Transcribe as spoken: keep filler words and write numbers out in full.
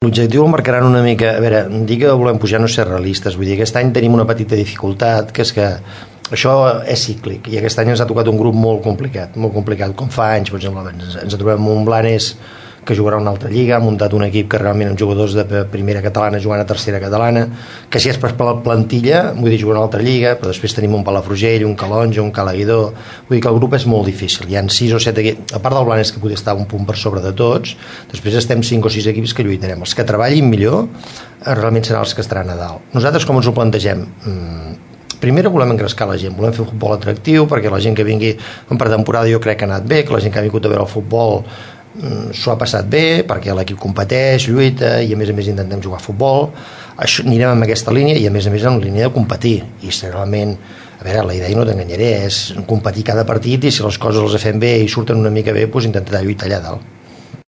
L'objectiu el marcaran una mica... A veure, dir que volem pujar no ser realistes, vull dir, aquest any tenim una petita dificultat, que és que això és cíclic, i aquest any ens ha tocat un grup molt complicat, molt complicat, com fa anys, per exemple, ens, ens trobem amb un Blanes que jugarà una altra lliga, ha muntat un equip que realment amb jugadors de primera catalana jugant a tercera catalana, que si és per la plantilla, vull dir, jugar una altra lliga, però després tenim un Palafrugell, un Calonja, un Calaguidó, vull dir que el grup és molt difícil, hi ha sis o set equips, a part del Blanes que podia estar un punt per sobre de tots, després estem cinc o sis equips que lluitarem, els que treballin millor realment seran els que estaran a dalt. Nosaltres com ens ho plantegem? Primer volem engrescar la gent, volem fer un futbol atractiu perquè la gent que vingui en pretemporada jo crec que ha anat bé, que la gent que ha vingut a veure el futbol s'ho ha passat bé perquè l'equip competeix, lluita i a més a més intentem jugar a futbol. Això, anirem en aquesta línia i a més a més en línia de competir i si realment, a veure, la idea no t'enganyaré és competir cada partit i si les coses les fem bé i surten una mica bé doncs intentar lluitar allà dalt.